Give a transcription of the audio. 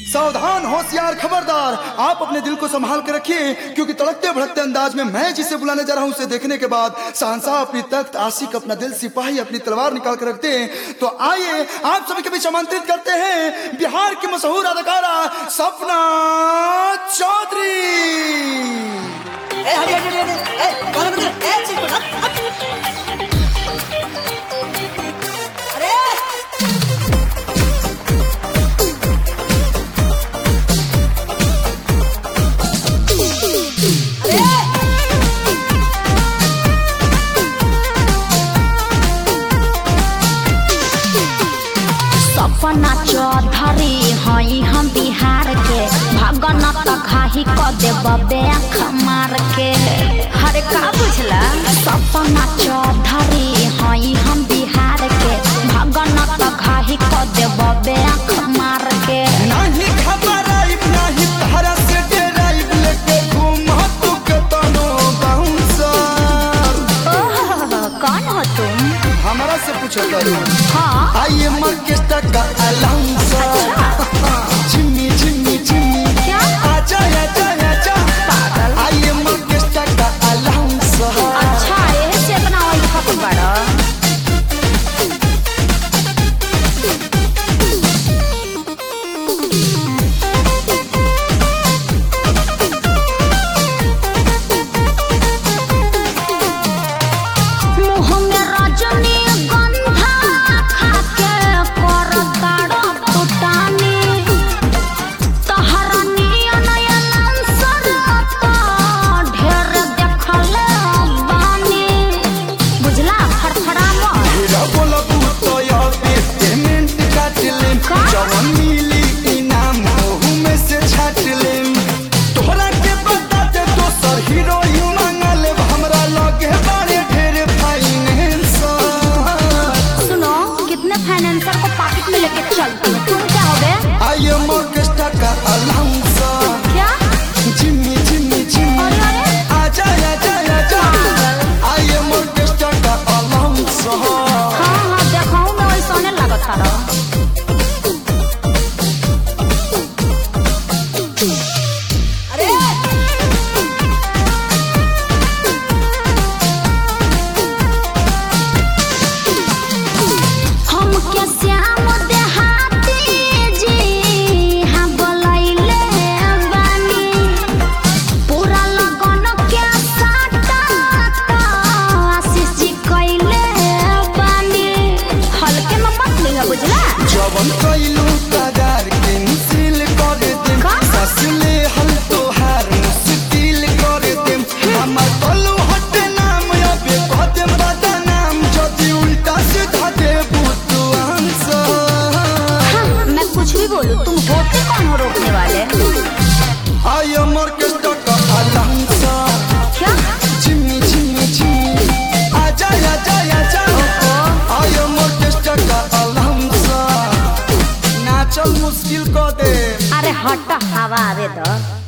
सावधान, होशियार, खबरदार। आप अपने दिल को संभाल कर रखिए, क्योंकि तड़कते भड़कते अंदाज में मैं जिसे बुलाने जा रहा हूं उसे देखने के बाद शहंशाह अपनी तख्त, आशिक अपना दिल, सिपाही अपनी तलवार निकाल कर रखते हैं। तो आइए आप सभी के बीच आमंत्रित करते हैं बिहार की मशहूर अदाकारा सपना चौधरी। सपना चौधरी हई हम बिहार के, भगन घाही क देबे आँख मार के। हरे का बुझला? सपना चौधरी हई हम बिहार के, भगन घाही क देबे आँख मार के। नहीं घबराइब, नहीं तहरा से डराइब, लेके घूम तू के तनो बाउंसर। कौन हो तुम? हमारा से पूछो करो। हाँ, आइए मार्केस्टा का अलाउंसर। जिम्मी जिम्मी जिम्मी क्या? आजा आजा आजा पागल। आइए मार्केस्टा का अलाउंसर। अच्छा ये से बनाओ ये खबर बड़ा। क्या? जिम्मी जिम्मी जिम्मी आजा आजा आजा आइए मार्केस्टा का अलाउंसर। हाँ देखो मैं वैसा लगत था। जवन कइलू कादार के मिसिल कर देम, ससले हल तोहार मुश्किल कर देम। हमार कलू हटे नाम अबे कह देम बदनाम, जदी उल्टा सीधा देबू तू आंसर। मैं कुछ भी बोलूं, तुम होते कौन हो रोकने वाले? आई एम ऑर्केस्ट्रा का अलाउंसर। क्या? जिम्मी जिम्मी जिम्मी आजा आजा आजा आई एम ऑर्केस्ट्रा का अलाउंसर। नाचल मुश्किल कर दे। अरे हट, हवा आवे दो।